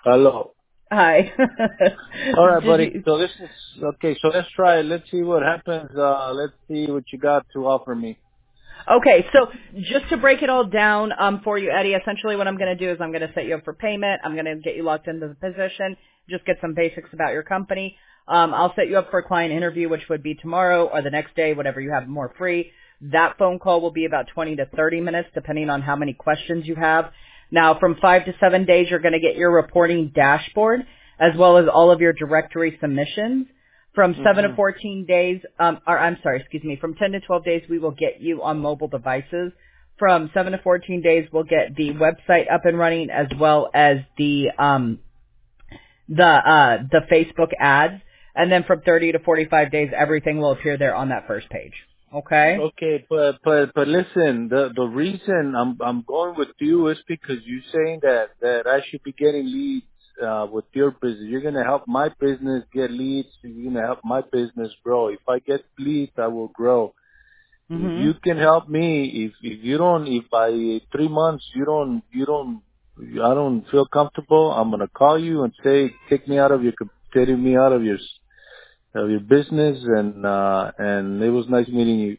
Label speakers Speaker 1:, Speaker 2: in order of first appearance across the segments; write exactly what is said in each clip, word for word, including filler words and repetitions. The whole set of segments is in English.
Speaker 1: Hello.
Speaker 2: Hi.
Speaker 1: All right,
Speaker 2: Did
Speaker 1: buddy.
Speaker 2: you?
Speaker 1: So this is okay. So let's try it. Let's see what happens. Uh, let's see what you got to offer me.
Speaker 2: Okay, so just to break it all down um, for you, Eddie, essentially what I'm going to do is I'm going to set you up for payment. I'm going to get you locked into the position, just get some basics about your company. Um, I'll set you up for a client interview, which would be tomorrow or the next day, whatever you have more free. That phone call will be about twenty to thirty minutes, depending on how many questions you have. Now, from five to seven days, you're going to get your reporting dashboard, as well as all of your directory submissions. From seven to
Speaker 1: hmm
Speaker 2: fourteen days, um, or I'm sorry, excuse me, from ten to twelve days, we will get you on mobile devices. From seven to fourteen days, we'll get the website up and running as well as the, um, the, uh, the Facebook ads. And then from thirty to forty-five days, everything will appear there on that first page. Okay?
Speaker 1: Okay, but but but listen, the the reason I'm I'm going with you is because you're saying that that I should be getting leads uh, with your business. You're gonna help my business get leads. You're gonna help my business grow. If I get leads, I will grow. If
Speaker 2: hmm
Speaker 1: you can help me, if if you don't, if by three months you don't, you don't, I don't feel comfortable, I'm gonna call you and say, take me out of your, take me out of your, of your business, and uh, and it was nice meeting you.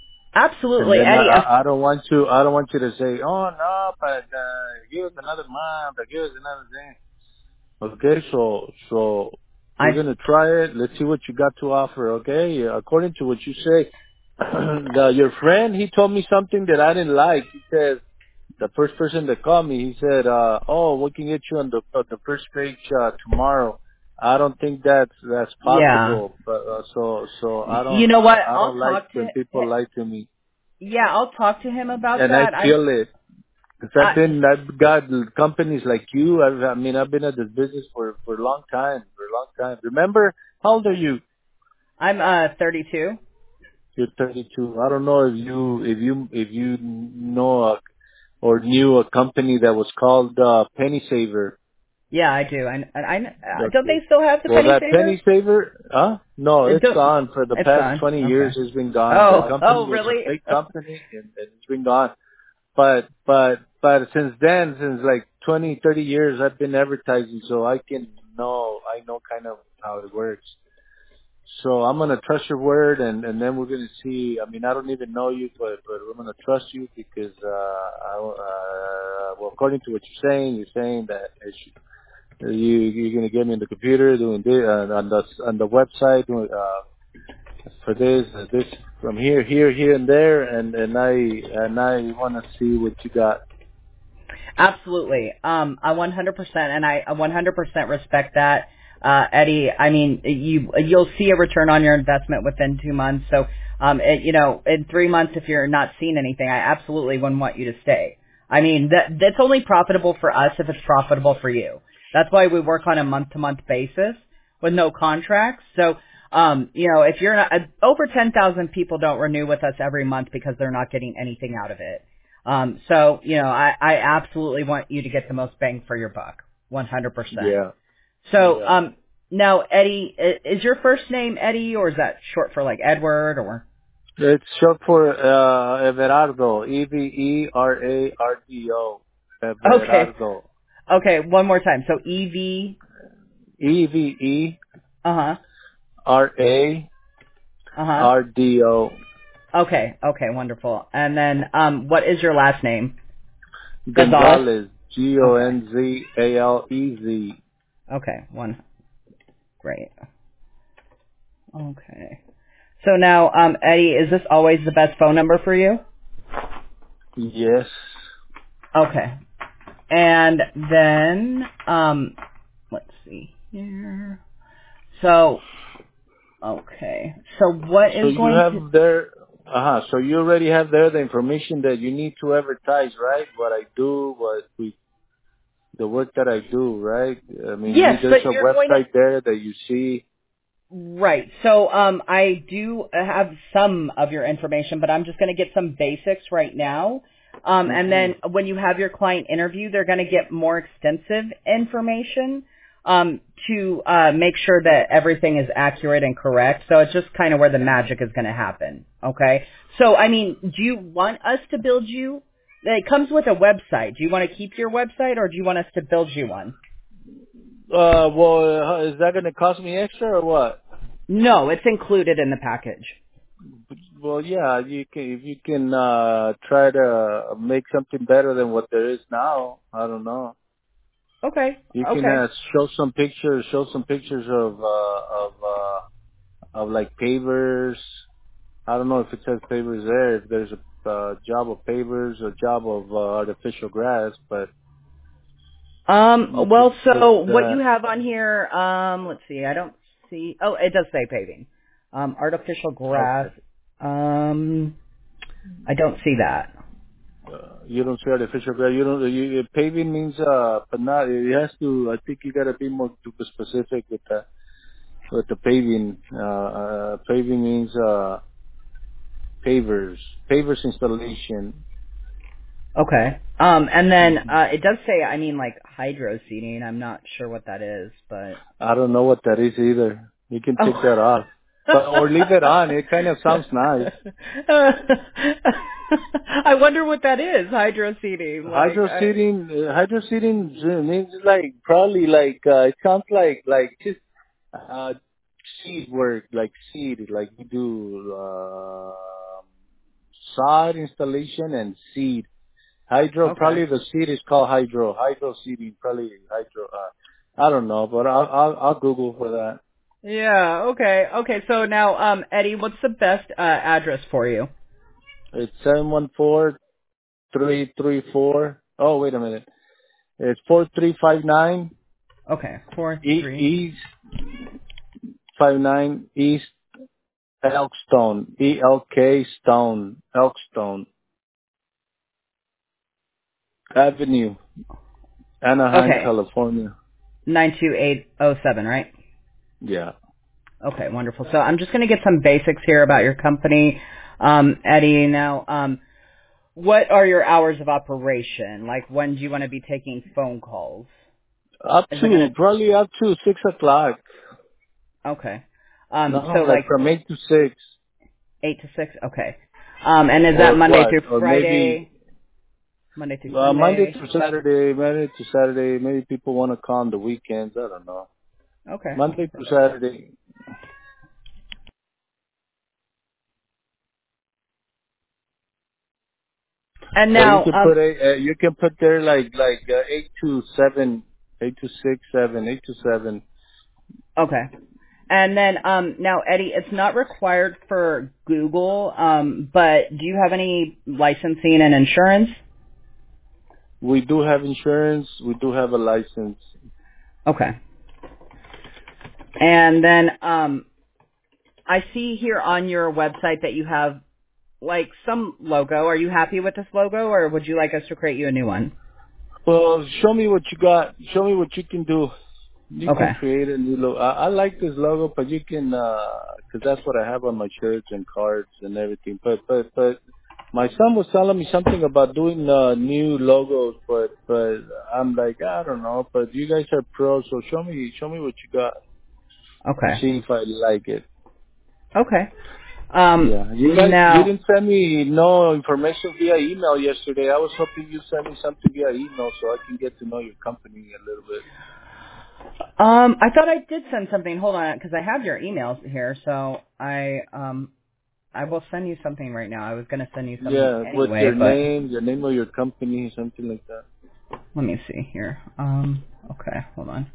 Speaker 1: And
Speaker 2: Absolutely,
Speaker 1: then I,
Speaker 2: Eddie. Uh,
Speaker 1: I I don't want to, I don't want you to say, oh no, but uh, give us another month, or give us another thing. Okay, so so we're
Speaker 2: I
Speaker 1: gonna try it. Let's see what you got to offer. Okay, according to what you say, the, your friend he told me something that I didn't like. He says the first person that called me, he said, uh, "Oh, we can get you on the on the first page uh, tomorrow." I don't think that's that's
Speaker 2: yeah.
Speaker 1: possible. But uh, so so I
Speaker 2: You
Speaker 1: don't
Speaker 2: know what?
Speaker 1: I, I
Speaker 2: I'll
Speaker 1: don't like
Speaker 2: talk
Speaker 1: when
Speaker 2: to.
Speaker 1: people lie to me,
Speaker 2: Yeah, I'll talk to him about
Speaker 1: and I
Speaker 2: that. I.
Speaker 1: feel it. Cause I've
Speaker 2: I
Speaker 1: been, I've got companies like you. I've, I mean, I've been at this business for, for a long time, for a long time. Remember, how old are you?
Speaker 2: I'm uh thirty-two.
Speaker 1: You're thirty-two. I don't know if you, if you, if you know a, or knew a company that was called, uh, Penny Saver.
Speaker 2: Yeah, I do. I, I, I uh, don't
Speaker 1: Okay.
Speaker 2: they still have the
Speaker 1: Well,
Speaker 2: penny
Speaker 1: that
Speaker 2: saver?
Speaker 1: Penny Saver, huh? No,
Speaker 2: It
Speaker 1: it's
Speaker 2: don't,
Speaker 1: gone. For the
Speaker 2: it's
Speaker 1: past
Speaker 2: gone.
Speaker 1: twenty years,
Speaker 2: Okay.
Speaker 1: it's been gone. The
Speaker 2: Oh,
Speaker 1: company
Speaker 2: oh,
Speaker 1: was a
Speaker 2: really?
Speaker 1: big company and, and it's been gone. But but but since then, since like twenty, thirty years, I've been advertising, so I can know, I know kind of how it works. So I'm gonna trust your word, and and then we're gonna see. I mean, I don't even know you, but but we're gonna trust you because uh, I, uh well, according to what you're saying, you're saying that it should, you you're gonna get me in the computer doing this uh, on the on the website doing, uh for this uh, this from here here here and there, and and I and I want to see what you got.
Speaker 2: Absolutely. Um, I one hundred percent, and I one hundred percent respect that, uh, Eddie. I mean, you you'll see a return on your investment within two months. So, um, it, you know, in three months, if you're not seeing anything, I absolutely wouldn't want you to stay. I mean, that that's only profitable for us if it's profitable for you. That's why we work on a month to month basis with no contracts. So, um, you know, if you're not, uh, over ten thousand people don't renew with us every month because they're not getting anything out of it. Um, so, you know, I, I absolutely want you to get the most bang for your buck, one hundred percent.
Speaker 1: Yeah.
Speaker 2: So,
Speaker 1: Yeah.
Speaker 2: um, now, Eddie, i- is your first name Eddie, or is that short for like Edward, or?
Speaker 1: It's short for uh, Everardo. E V E R A R D O.
Speaker 2: Okay,
Speaker 1: Everardo.
Speaker 2: okay, one more time. So E V,
Speaker 1: E V E
Speaker 2: uh-huh,
Speaker 1: R A
Speaker 2: uh-huh.
Speaker 1: R D O.
Speaker 2: Okay, okay, wonderful. And then, um, what is your last name? Gonzalez?
Speaker 1: Gonzalez. G O
Speaker 2: Okay,
Speaker 1: N Z A L E Z.
Speaker 2: okay, one, great. Okay. So now, um, Eddie, is this always the best phone number for you?
Speaker 1: Yes.
Speaker 2: Okay. And then, um, let's see here. So, okay. So what
Speaker 1: So
Speaker 2: is
Speaker 1: you
Speaker 2: going to,
Speaker 1: have there, uh-huh, so you already have there the information that you need to advertise, right? What I do, what we, the work that I do, right? I mean, you,
Speaker 2: yes,
Speaker 1: there's
Speaker 2: but
Speaker 1: a
Speaker 2: you're going to,
Speaker 1: website there that you see.
Speaker 2: right. So, um, I do have some of your information, but I'm just going to get some basics right now. Um, and
Speaker 1: hmm
Speaker 2: then when you have your client interview, they're going to get more extensive information. Um, to uh, make sure that everything is accurate and correct. So it's just kind of where the magic is going to happen. Okay. So I mean, do you want us to build you? It comes with a website. Do you want to keep your website, or do you want us to build you one?
Speaker 1: Uh, well, uh, is that going to cost me extra or what?
Speaker 2: No, it's included in the package.
Speaker 1: Well, yeah, you can, if you can, uh, try to make something better than what there is now, I don't know.
Speaker 2: Okay.
Speaker 1: You can,
Speaker 2: Okay.
Speaker 1: uh, show some pictures, show some pictures of, uh, of, uh, of like pavers. I don't know if it says pavers there, if there's a, uh, job of pavers or job of, uh, artificial grass, but
Speaker 2: Um,
Speaker 1: you could
Speaker 2: well,
Speaker 1: put
Speaker 2: so what you
Speaker 1: that.
Speaker 2: have on here, um, let's see, I don't see, oh, it does say paving. Um, artificial grass,
Speaker 1: Okay.
Speaker 2: um, I don't see that.
Speaker 1: Uh, you don't say artificial grass. You don't. You, paving means, uh, but not. It has to. I think you got to be more super specific with the with the paving. Uh, uh, paving means uh, pavers, pavers installation.
Speaker 2: Okay. Um, and then,
Speaker 1: hmm
Speaker 2: uh, it does say, I mean, like hydro seeding. I'm not sure what that is, but.
Speaker 1: I don't know what that is either. You can take
Speaker 2: Oh.
Speaker 1: that off, but or leave it on. It kind of sounds nice.
Speaker 2: I wonder what that is, hydro seeding. Like,
Speaker 1: Hydro
Speaker 2: I,
Speaker 1: seeding, uh, hydro seeding means like probably like uh, it sounds like like just uh seed work, like seed, like you do uh, sod installation and seed. Hydro,
Speaker 2: okay.
Speaker 1: probably the seed is called hydro. Hydro seeding, probably hydro. Uh, I don't know, but I'll, I'll I'll Google for that.
Speaker 2: Yeah, okay. Okay, so now, um, Eddie, what's the best, uh, address for you?
Speaker 1: It's seven one four three three four. Oh, wait a minute. It's four three five nine
Speaker 2: Okay, four,
Speaker 1: E
Speaker 2: three.
Speaker 1: East five nine East Elkstone, E L K Stone, Elkstone Avenue, Anaheim,
Speaker 2: Okay,
Speaker 1: California.
Speaker 2: nine two eight oh seven, right?
Speaker 1: Yeah.
Speaker 2: Okay, wonderful. So I'm just going to get some basics here about your company, um, Eddie. Now, um, what are your hours of operation? Like, when do you want to be taking phone calls?
Speaker 1: Up
Speaker 2: Is it going
Speaker 1: to, probably up to six o'clock.
Speaker 2: to, okay. Um,
Speaker 1: No,
Speaker 2: so
Speaker 1: like
Speaker 2: like
Speaker 1: from eight to six.
Speaker 2: eight to six? Okay. Um, and is that
Speaker 1: Or
Speaker 2: Monday
Speaker 1: what?
Speaker 2: through
Speaker 1: Or maybe,
Speaker 2: Friday? Monday through
Speaker 1: uh, Monday
Speaker 2: Sunday?
Speaker 1: to Saturday, Monday to Saturday. Maybe people want to call on the weekends. I don't know.
Speaker 2: Okay.
Speaker 1: Monday to Saturday.
Speaker 2: And
Speaker 1: Or you
Speaker 2: now,
Speaker 1: can
Speaker 2: um,
Speaker 1: put a, uh, you can put there like, like, uh, eight to seven, eight to six, seven, eight to seven.
Speaker 2: okay. And then, um, now, Eddie, it's not required for Google, um, but do you have any licensing and insurance?
Speaker 1: We do have insurance. We do have a license.
Speaker 2: Okay. And then, um, I see here on your website that you have, like, some logo. Are you happy with this logo, or would you like us to create you a new one?
Speaker 1: Well, show me what you got. Show me what you can do. You can
Speaker 2: Okay.
Speaker 1: create a new logo. I, I like this logo, but you can, uh 'cause that's what I have on my shirts and cards and everything. But, but, but my son was telling me something about doing, uh, new logos, but, but I'm like, I don't know, but you guys are pros, so show me, show me what you got and
Speaker 2: Okay.
Speaker 1: see if I like it.
Speaker 2: Okay. Um,
Speaker 1: Yeah. You guys, you
Speaker 2: now,
Speaker 1: didn't send me no information via email yesterday. I was hoping you sent me something via email so I can get to know your company a little bit.
Speaker 2: um, I thought I did send something. Hold on, because I have your emails here, so I, um, I will send you something right now. I was going to send you something
Speaker 1: Yeah, with
Speaker 2: anyway,
Speaker 1: your
Speaker 2: but
Speaker 1: name, the name of your company, something like that.
Speaker 2: let me see here. Um, okay, hold on.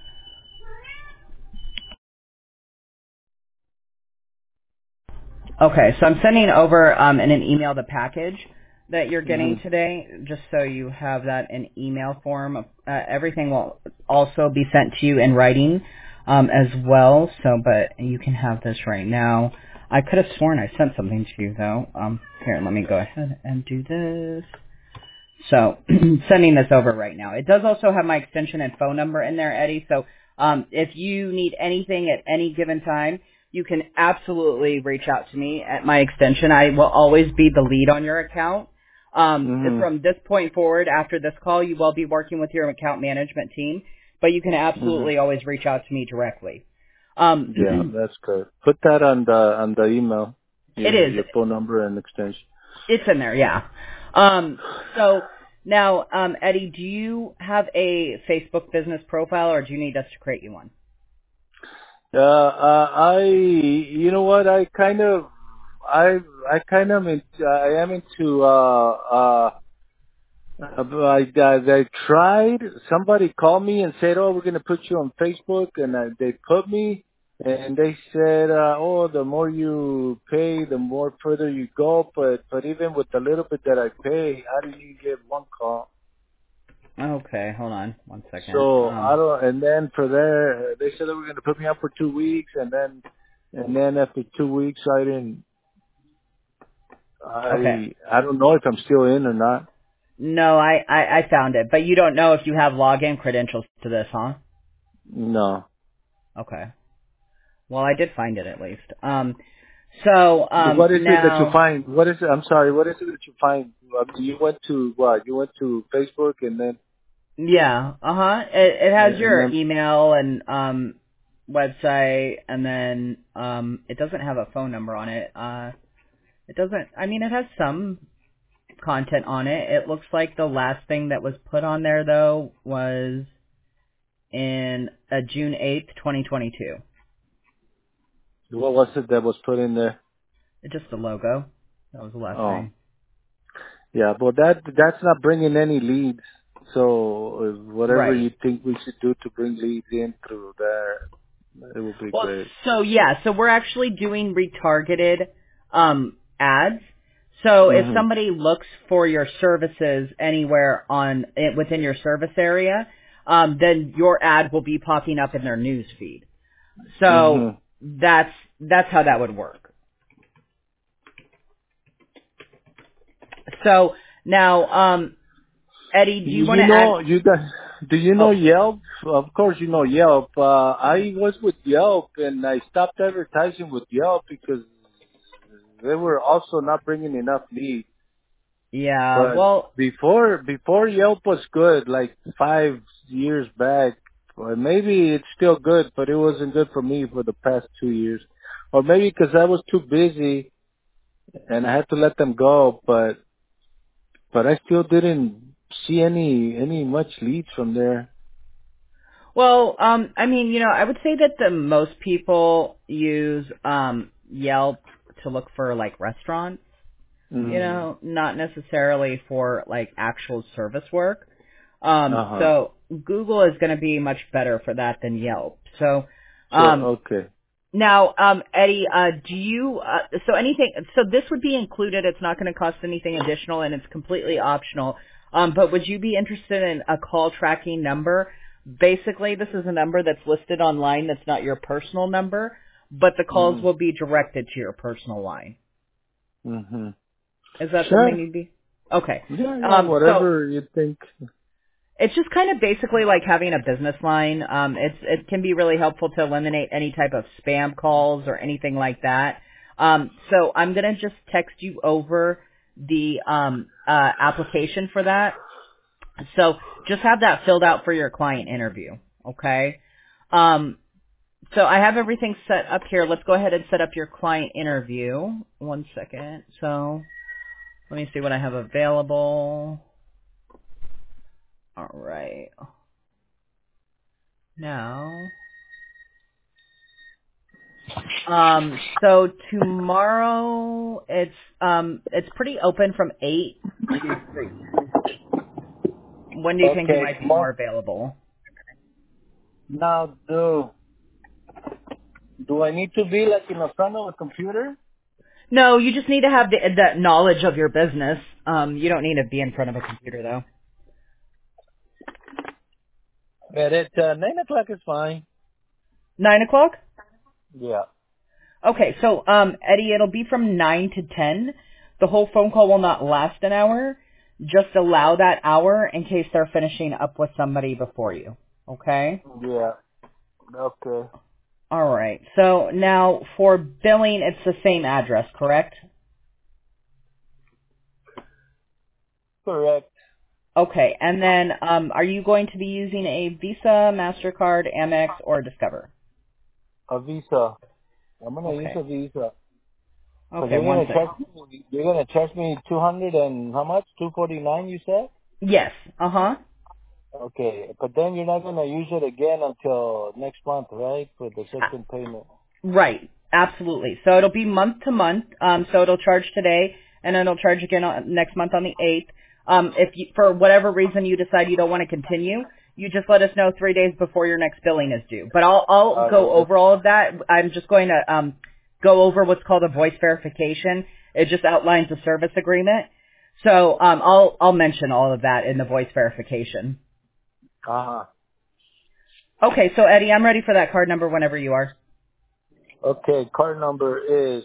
Speaker 2: Okay, so I'm sending over um, in an email the package that you're getting
Speaker 1: Mhm.
Speaker 2: today, just so you have that in email form. Uh, everything will also be sent to you in writing um, as well. So, but you can have this right now. I could have sworn I sent something to you though. Um, here, let me go ahead and do this. So, sending this over right now. It does also have my extension and phone number in there, Eddie. So, um, if you need anything at any given time, you can absolutely reach out to me at my extension. I will always be the lead on your account. Um,
Speaker 1: Mhm.
Speaker 2: from this point forward, after this call, you will be working with your account management team, but you can
Speaker 1: Mhm.
Speaker 2: absolutely always reach out to me directly. Um,
Speaker 1: Yeah, that's good. Put that on the on the email.
Speaker 2: it
Speaker 1: Your
Speaker 2: is.
Speaker 1: your phone number and extension.
Speaker 2: It's in there, yeah. Um, so Now, um, Eddie, do you have a Facebook business profile, or do you need us to create you one?
Speaker 1: Uh, uh, I, you know what? I kind of, I, I kind of, in, I am into, uh, uh, I, I, I tried. Somebody called me and said, "Oh, we're gonna put you on Facebook," and I, they put me, and they said, uh, "Oh, the more you pay, the more further you go." But, but even with the little bit that I pay, how do you get one call?
Speaker 2: Okay, hold on one second.
Speaker 1: So I
Speaker 2: Um,
Speaker 1: don't. And then for there, they said they were gonna put me up for two weeks, and then, and then after two weeks, I didn't.
Speaker 2: okay.
Speaker 1: I I don't know if I'm still in or not.
Speaker 2: No, I, I, I found it, but you don't know if you have login credentials to this, huh?
Speaker 1: No.
Speaker 2: Okay. Well, I did find it at least. Um, so um,
Speaker 1: What is it that you
Speaker 2: now,
Speaker 1: find? What is it? I'm sorry. What is it that you find? I mean, you went to what? You went to Facebook and then
Speaker 2: yeah, uh huh. It, it has
Speaker 1: and
Speaker 2: your
Speaker 1: then.
Speaker 2: email and um, website, and then um, it doesn't have a phone number on it. Uh, it doesn't. I mean, it has some content on it. It looks like the last thing that was put on there though was in uh, June eighth, twenty twenty-two.
Speaker 1: What was it that was put in there?
Speaker 2: It's just the logo. That was the last
Speaker 1: Oh,
Speaker 2: thing.
Speaker 1: yeah. But that that's not bringing any leads. So uh, whatever
Speaker 2: Right.
Speaker 1: you think we should do to bring leads in through there, it would be
Speaker 2: Well,
Speaker 1: great.
Speaker 2: so yeah, so we're actually doing retargeted um, ads. So if
Speaker 1: Mhm.
Speaker 2: somebody looks for your services anywhere on eh, within your service area, um, then your ad will be popping up in their news feed. So
Speaker 1: Mhm.
Speaker 2: that's that's how that would work. So now, um, Eddie, do
Speaker 1: You,
Speaker 2: you want
Speaker 1: you
Speaker 2: to add?
Speaker 1: know, you guys, do you know
Speaker 2: Oh,
Speaker 1: Yelp? Of course you know Yelp. Uh, I was with Yelp and I stopped advertising with Yelp because they were also not bringing enough leads.
Speaker 2: yeah.
Speaker 1: But
Speaker 2: Well,
Speaker 1: before, before Yelp was good, like five years back, or maybe it's still good, but it wasn't good for me for the past two years. Or maybe because I was too busy and I had to let them go, but, but I still didn't see any, any much leads from there.
Speaker 2: Well, um, I mean, you know, I would say that the most people use um, Yelp to look for like restaurants. You
Speaker 1: Mm.
Speaker 2: know, not necessarily for like actual service work. Um,
Speaker 1: Uh-huh.
Speaker 2: so Google is going to be much better for that than Yelp. So
Speaker 1: So,
Speaker 2: um,
Speaker 1: okay.
Speaker 2: now, um, Eddie, uh, do you? Uh, so anything? So this would be included. It's not going to cost anything additional, and it's completely optional. Um, but would you be interested in a call tracking number? Basically, this is a number that's listed online. That's not your personal number, but the calls
Speaker 1: Mm-hmm.
Speaker 2: will be directed to your personal line.
Speaker 1: Mm-hmm.
Speaker 2: Is that something
Speaker 1: Sure.
Speaker 2: you'd be? Okay.
Speaker 1: Yeah, yeah,
Speaker 2: Um, so
Speaker 1: whatever you think.
Speaker 2: it's just kind of basically like having a business line. Um, it's it can be really helpful to eliminate any type of spam calls or anything like that. Um, so I'm gonna just text you over the um, uh, application for that. So just have that filled out for your client interview. Okay. Um, so I have everything set up here. Let's go ahead and set up your client interview. One second. So let me see what I have available. All right. Now. Um, so tomorrow it's um it's pretty open from eight to three. When do you think you
Speaker 1: Okay,
Speaker 2: might be more
Speaker 1: tomorrow.
Speaker 2: available?
Speaker 1: Now, do, do I need to be like in the front of a computer?
Speaker 2: No, you just need to have the, the knowledge of your business. Um, you don't need to be in front of a computer though.
Speaker 1: At it, uh, nine o'clock is fine.
Speaker 2: Nine o'clock?
Speaker 1: Yeah.
Speaker 2: Okay, so um, Eddie, it'll be from nine to ten. The whole phone call will not last an hour. Just allow that hour in case they're finishing up with somebody before you. Okay?
Speaker 1: Yeah. Okay.
Speaker 2: All right. So now for billing, it's the same address, correct?
Speaker 1: Correct.
Speaker 2: Okay. And then um, are you going to be using a Visa, MasterCard, Amex, or Discover?
Speaker 1: A Visa. I'm gonna use
Speaker 2: Okay.
Speaker 1: a Visa. So
Speaker 2: Okay,
Speaker 1: you're
Speaker 2: one
Speaker 1: gonna
Speaker 2: sec.
Speaker 1: charge me, you're gonna charge me two hundred and how much? Two forty nine, you said?
Speaker 2: Yes. Uh huh.
Speaker 1: Okay, but then you're not gonna use it again until next month, right? For the second payment.
Speaker 2: Right. Absolutely. So it'll be month to month. Um, so it'll charge today, and then it'll charge again on, next month on the eighth. Um, if you, for whatever reason you decide you don't want to continue, you just let us know three days before your next billing is due. But I'll I'll
Speaker 1: All
Speaker 2: go
Speaker 1: right.
Speaker 2: over all of that. I'm just going to um, go over what's called a voice verification. It just outlines the service agreement. So um, I'll I'll mention all of that in the voice verification.
Speaker 1: Uh huh.
Speaker 2: Okay. So Eddie, I'm ready for that card number whenever you are.
Speaker 1: Okay, card number is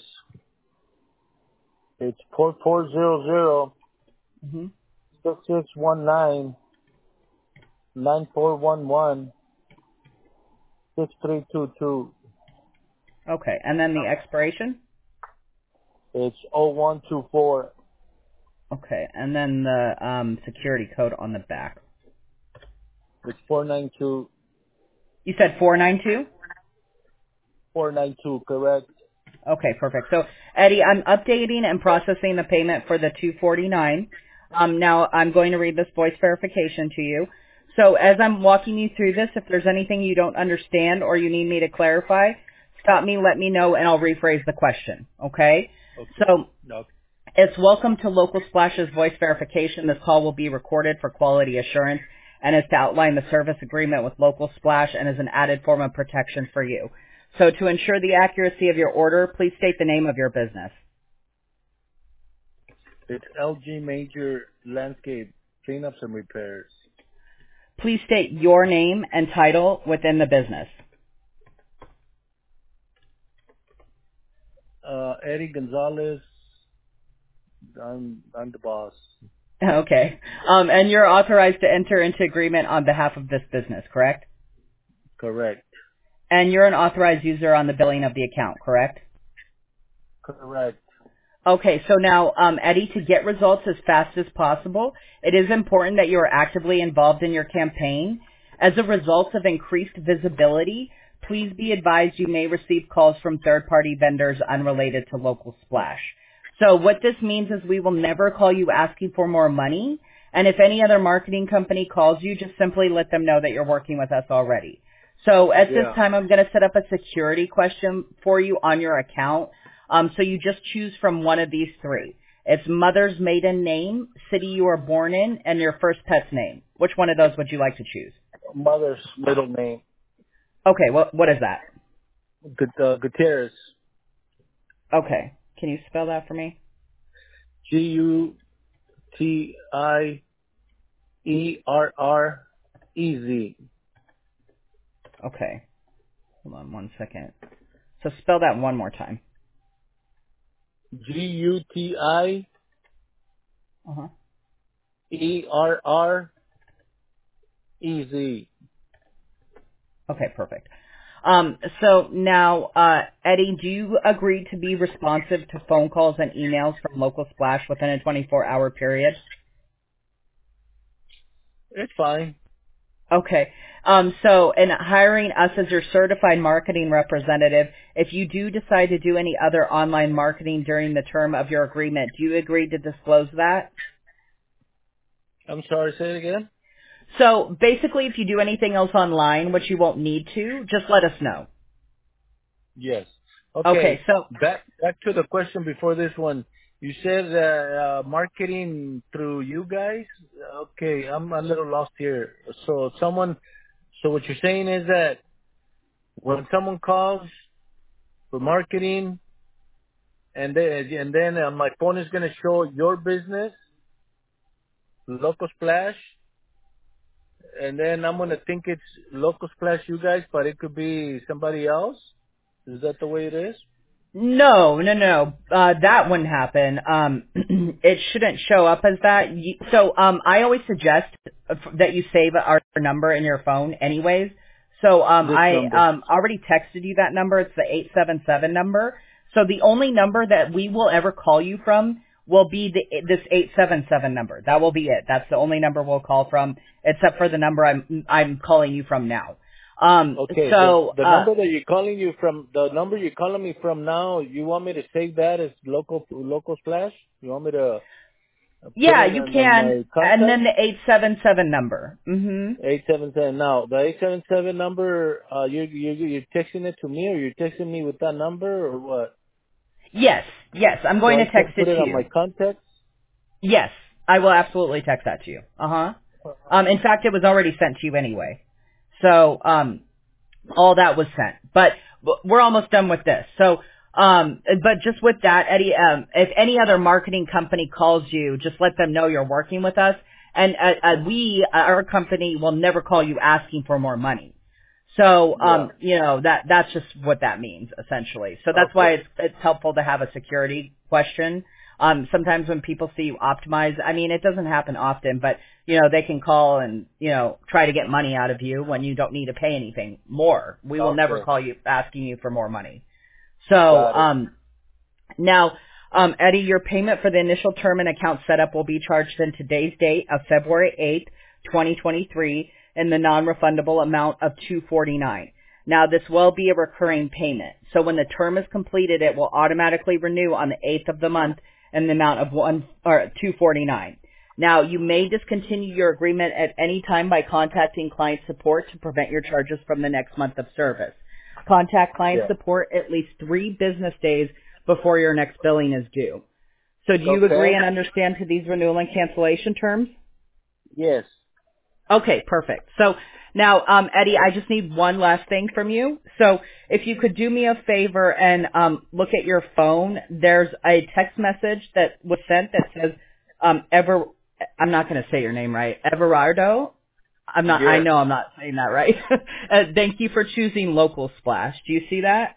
Speaker 1: it's four four zero zero
Speaker 2: Mm-hmm.
Speaker 1: six six one nine nine four one one six three two two.
Speaker 2: Okay. And then the expiration.
Speaker 1: It's oh one two four.
Speaker 2: Okay, and then the um, security code on the back.
Speaker 1: It's four nine two
Speaker 2: You said four nine two?
Speaker 1: four nine two. Correct.
Speaker 2: Okay, perfect. So, Eddie, I'm updating and processing the payment for the two forty-nine. Um, now, I'm going to read this voice verification to you. So, as I'm walking you through this, if there's anything you don't understand or you need me to clarify, stop me, let me know, and I'll rephrase the question. Okay?
Speaker 1: Okay.
Speaker 2: So,
Speaker 1: No.
Speaker 2: it's welcome to Local Splash's voice verification. This call will be recorded for quality assurance and is to outline the service agreement with Local Splash and is an added form of protection for you. So to ensure the accuracy of your order, please state the name of your business.
Speaker 1: It's L G Major Landscape Cleanups and Repairs.
Speaker 2: Please state your name and title within the business.
Speaker 1: Uh, Eddie Gonzalez. I'm I'm the boss.
Speaker 2: Okay. Um, and you're authorized to enter into agreement on behalf of this business, correct?
Speaker 1: Correct.
Speaker 2: And you're an authorized user on the billing of the account, correct?
Speaker 1: Correct.
Speaker 2: Okay, so now, um, Eddie, to get results as fast as possible, it is important that you are actively involved in your campaign. As a result of increased visibility, please be advised you may receive calls from third-party vendors unrelated to Local Splash. So what this means is we will never call you asking for more money, and if any other marketing company calls you, just simply let them know that you're working with us already. So at this
Speaker 1: Yeah.
Speaker 2: time, I'm going to set up a security question for you on your account. Um, so you just choose from one of these three. It's mother's maiden name, city you were born in, and your first pet's name. Which one of those would you like to choose?
Speaker 1: Mother's middle name.
Speaker 2: Okay, what what is that?
Speaker 1: Gut- uh, Gutierrez.
Speaker 2: Okay, can you spell that for me?
Speaker 1: G U T I E R R E Z.
Speaker 2: Okay, hold on one second. So spell that one more time.
Speaker 1: G U T I
Speaker 2: Uh-huh.
Speaker 1: E R R E Z.
Speaker 2: Okay, perfect. Um, so now, uh, Eddie, do you agree to be responsive to phone calls and emails from Local Splash within a twenty-four hour period?
Speaker 1: It's fine.
Speaker 2: Okay. Um, so in hiring us as your certified marketing representative, if you do decide to do any other online marketing during the term of your agreement, do you agree to disclose that?
Speaker 1: I'm sorry, say it again?
Speaker 2: So basically, if you do anything else online, which you won't need to, just let us know.
Speaker 1: Yes.
Speaker 2: Okay.
Speaker 1: Okay.
Speaker 2: So
Speaker 1: Back back to the question before this one. You said uh, uh, marketing through you guys. Okay, I'm a little lost here. So someone, so what you're saying is that when someone calls for marketing, and then and then uh, my phone is gonna show your business, Local Splash, and then I'm gonna think it's Local Splash you guys, but it could be somebody else. Is that the way it is?
Speaker 2: no, no, no. Uh, that wouldn't happen. Um, it shouldn't show up as that. You, so um, I always suggest that you save our number in your phone, anyways. So um,
Speaker 1: This
Speaker 2: I
Speaker 1: number.
Speaker 2: um, already texted you that number. It's the eight seven seven number. So the only number that we will ever call you from will be the this eight seven seven number. That will be it. That's the only number we'll call from, except for the number I'm I'm calling you from now. Um,
Speaker 1: Okay, the
Speaker 2: so
Speaker 1: the
Speaker 2: uh,
Speaker 1: number that you're calling you from, the number you're calling me from now, you want me to save that as local local splash? You want me to? Put
Speaker 2: Yeah,
Speaker 1: it
Speaker 2: you
Speaker 1: on, on
Speaker 2: can.
Speaker 1: my
Speaker 2: And then
Speaker 1: contact.
Speaker 2: the eight seven seven number. Mhm.
Speaker 1: Eight seven seven. Now the eight seven seven number. Uh, you you you're texting it to me, or you're texting me with that number, or what?
Speaker 2: Yes. Yes, I'm
Speaker 1: So
Speaker 2: going
Speaker 1: I
Speaker 2: to
Speaker 1: can
Speaker 2: text
Speaker 1: put
Speaker 2: it
Speaker 1: it
Speaker 2: to
Speaker 1: on my
Speaker 2: you.
Speaker 1: contacts.
Speaker 2: Yes, I will absolutely text that to you. Uh-huh. Um in fact, it was already sent to you anyway. So, um all that was sent. But but we're almost done with this. So, um, but just with that, Eddie, um, if any other marketing company calls you, just let them know you're working with us. And uh, uh, we, uh, our company, will never call you asking for more money. So,
Speaker 1: Yeah.
Speaker 2: um, you know, that that's just what that means essentially. So that's why
Speaker 1: Okay.
Speaker 2: it's it's helpful to have a security question. Um, sometimes when people see you optimize, I mean, it doesn't happen often, but you know, they can call and, you know, try to get money out of you when you don't need to pay anything more. We will never
Speaker 1: Okay.
Speaker 2: call you asking you for more money. So,
Speaker 1: Got it.
Speaker 2: um, now, um, Eddie, your payment for the initial term and account setup will be charged in today's date of February eighth, twenty twenty-three in the non-refundable amount of two forty-nine. Now, this will be a recurring payment. So when the term is completed, it will automatically renew on the eighth of the month in the amount of one or two forty-nine. Now, you may discontinue your agreement at any time by contacting client support to prevent your charges from the next month of service. Contact client
Speaker 1: Yeah.
Speaker 2: support at least three business days before your next billing is due. So do you
Speaker 1: Okay.
Speaker 2: agree and understand to these renewal and cancellation terms?
Speaker 1: Yes.
Speaker 2: Okay, perfect. So now, um, Eddie, I just need one last thing from you. So if you could do me a favor and um, look at your phone, there's a text message that was sent that says, um, Ever, I'm not going to say your name right, Everardo. I'm not, I
Speaker 1: Yes.
Speaker 2: know I'm not saying that right. uh, thank you for choosing Local Splash. Do you see that?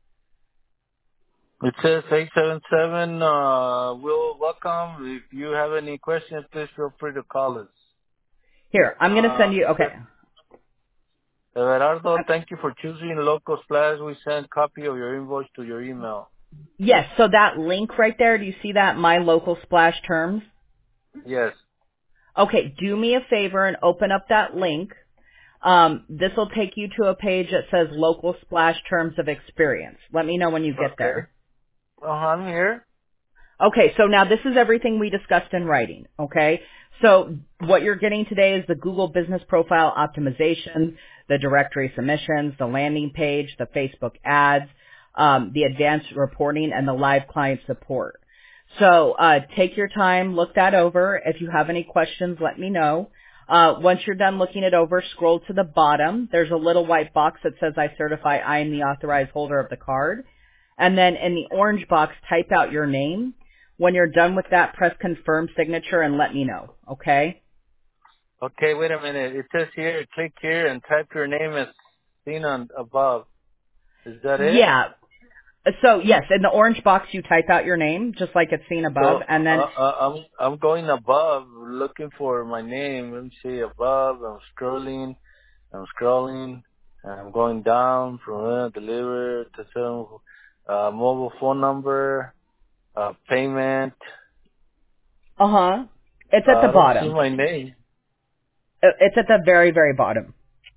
Speaker 1: It says eight seven seven. Uh, we'll welcome. If you have any questions, please feel free to call us.
Speaker 2: Here, I'm going to
Speaker 1: Uh,
Speaker 2: send you, okay.
Speaker 1: Everardo, thank you for choosing Local Splash. We send copy of your invoice to your email.
Speaker 2: Yes, so that link right there, do you see that, My Local Splash Terms?
Speaker 1: Yes.
Speaker 2: Okay, do me a favor and open up that link. Um, this will take you to a page that says Local Splash Terms of Experience. Let me know when you get
Speaker 1: Okay.
Speaker 2: there.
Speaker 1: Uh, I'm here.
Speaker 2: Okay, so now this is everything we discussed in writing, okay? So what you're getting today is the Google Business Profile Optimization, the directory submissions, the landing page, the Facebook ads, um, the advanced reporting, and the live client support. So uh, take your time, look that over. If you have any questions, let me know. Uh, once you're done looking it over, scroll to the bottom. There's a little white box that says, I certify I am the authorized holder of the card. And then in the orange box, type out your name. When you're done with that, press confirm signature and let me know, okay?
Speaker 1: Okay, wait a minute. It says here, click here and type your name as seen on above. Is that it?
Speaker 2: Yeah. So yes, in the orange box, you type out your name, just like it's seen above,
Speaker 1: So
Speaker 2: and
Speaker 1: uh,
Speaker 2: then,
Speaker 1: uh, I'm I'm going above, looking for my name. Let me see above. I'm scrolling. I'm scrolling. I'm going down from uh, deliver to some uh, mobile phone number, uh, payment.
Speaker 2: uh-huh, it's
Speaker 1: Uh,
Speaker 2: at the
Speaker 1: I don't see
Speaker 2: bottom.
Speaker 1: my name.
Speaker 2: Uh, It's at the very, very bottom.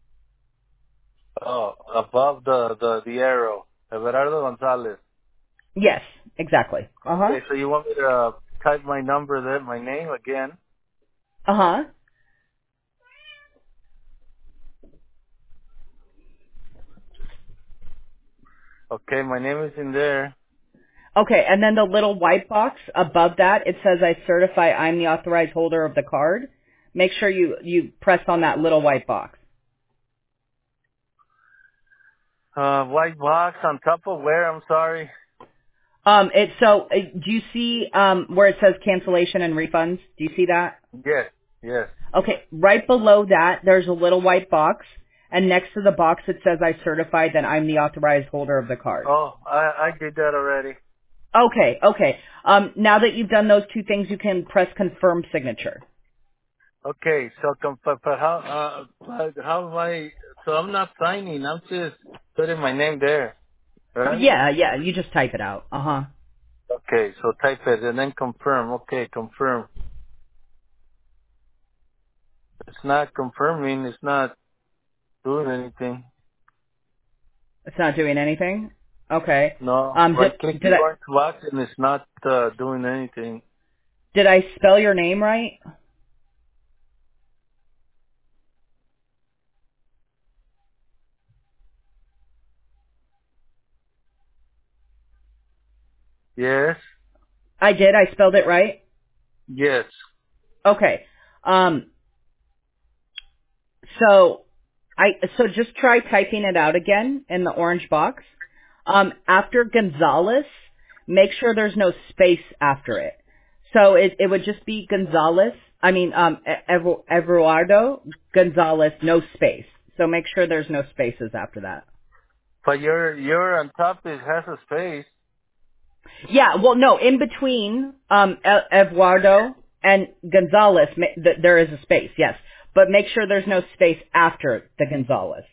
Speaker 1: Oh, above the the the arrow. Everardo Gonzalez.
Speaker 2: Yes, exactly. Uh-huh,
Speaker 1: Okay, so you want me to uh, type my number there, my name again?
Speaker 2: uh-huh.
Speaker 1: Okay, my name is in there.
Speaker 2: Okay, and then the little white box above that, it says I certify I'm the authorized holder of the card. Make sure you, you press on that little white box.
Speaker 1: Uh, white box on top of where? I'm sorry.
Speaker 2: Um, it, so, uh, do you see, um, where it says cancellation and refunds? Do you see that?
Speaker 1: Yes, yes.
Speaker 2: Okay, right below that, there's a little white box, and next to the box it says I certify that I'm the authorized holder of the card.
Speaker 1: Oh, I I did that already.
Speaker 2: Okay, okay. Um, now that you've done those two things, you can press confirm signature.
Speaker 1: Okay, so com- but, but how uh but how am I? So I'm not signing. I'm just putting my name there, right?
Speaker 2: Yeah, yeah, you just type it out. Uh-huh.
Speaker 1: Okay, so type it and then confirm. Okay, confirm. It's not confirming. It's not doing anything.
Speaker 2: It's not doing anything? Okay.
Speaker 1: No,
Speaker 2: Um,
Speaker 1: I
Speaker 2: did,
Speaker 1: click
Speaker 2: did
Speaker 1: the
Speaker 2: I,
Speaker 1: orange box and it's not uh, doing anything.
Speaker 2: Did I spell your name right?
Speaker 1: Yes.
Speaker 2: I did. I spelled it right.
Speaker 1: Yes.
Speaker 2: Okay. Um, so I so just try typing it out again in the orange box. Um, after Gonzalez, make sure there's no space after it. So it it would just be Gonzalez. I mean, um, Ev- Eduardo Gonzalez, no space. So make sure there's no spaces after that.
Speaker 1: But your your on top it has a space.
Speaker 2: Yeah, well, no, in between um, E- Eduardo and Gonzalez, ma- th- there is a space, yes. But make sure there's no space after the Gonzalez.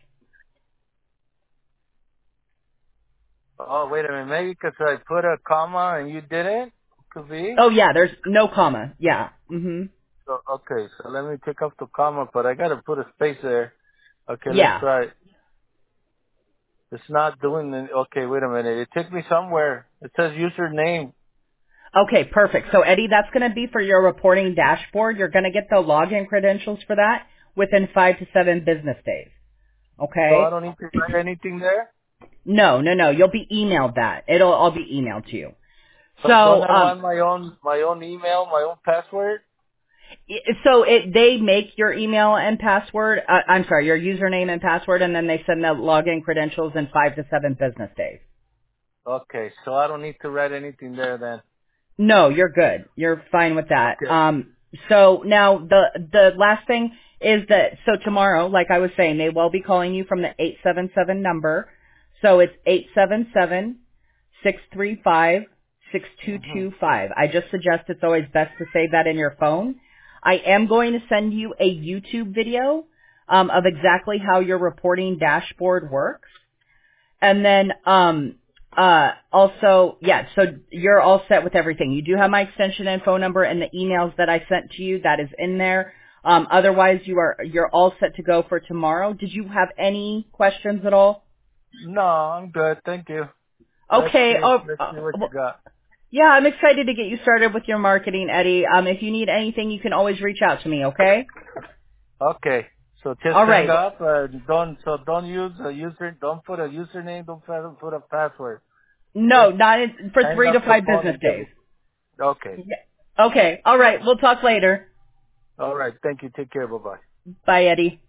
Speaker 1: Oh, wait a minute. Maybe because I put a comma and you didn't? Could be?
Speaker 2: Oh, yeah, there's no comma. Yeah. hmm
Speaker 1: So, okay, so let me take off the comma, but I got to put a space there. Okay, let's
Speaker 2: Yeah.
Speaker 1: try it. It's not doing it. Okay, wait a minute. It took me somewhere. It says username.
Speaker 2: Okay, perfect. So, Eddie, that's going to be for your reporting dashboard. You're going to get the login credentials for that within five to seven business days.
Speaker 1: So I
Speaker 2: Okay?
Speaker 1: don't need to write anything there?
Speaker 2: No, no, no. You'll be emailed that. It'll all be emailed to you.
Speaker 1: So don't
Speaker 2: So,
Speaker 1: I
Speaker 2: um,
Speaker 1: want my own, my own email, my own password?
Speaker 2: So it they make your email and password. Uh, I'm sorry, your username and password, and then they send the login credentials in five to seven business days.
Speaker 1: Okay, so I don't need to write anything there then.
Speaker 2: No, you're good. You're fine with that.
Speaker 1: Okay.
Speaker 2: Um, so now the the last thing is that so tomorrow, like I was saying, they will be calling you from the eight seven seven number. So it's eight seven seven six three five six two
Speaker 1: hmm
Speaker 2: two five. I just suggest it's always best to save that in your phone. I am going to send you a YouTube video um, of exactly how your reporting dashboard works. And then um, uh, also, yeah, so you're all set with everything. You do have my extension and phone number and the emails that I sent to you. That is in there. Um, otherwise, you are you're all set to go for tomorrow. Did you have any questions at all?
Speaker 1: No, I'm good. Thank you. Let's
Speaker 2: Okay.
Speaker 1: see.
Speaker 2: Oh,
Speaker 1: Let's
Speaker 2: uh,
Speaker 1: see what you
Speaker 2: well,
Speaker 1: got.
Speaker 2: yeah, I'm excited to get you started with your marketing, Eddie. Um, if you need anything, you can always reach out to me. Okay.
Speaker 1: Okay. So just
Speaker 2: All
Speaker 1: hang
Speaker 2: right.
Speaker 1: up. Uh, don't so don't use a user. Don't put a username. Don't put put a password.
Speaker 2: No,
Speaker 1: Just
Speaker 2: not in, for
Speaker 1: hang
Speaker 2: three to
Speaker 1: up the
Speaker 2: five
Speaker 1: phone
Speaker 2: business
Speaker 1: and give
Speaker 2: days.
Speaker 1: me. Okay.
Speaker 2: Yeah. Okay. All right. We'll talk later.
Speaker 1: All right. Thank you. Take care. Bye bye.
Speaker 2: Bye, Eddie.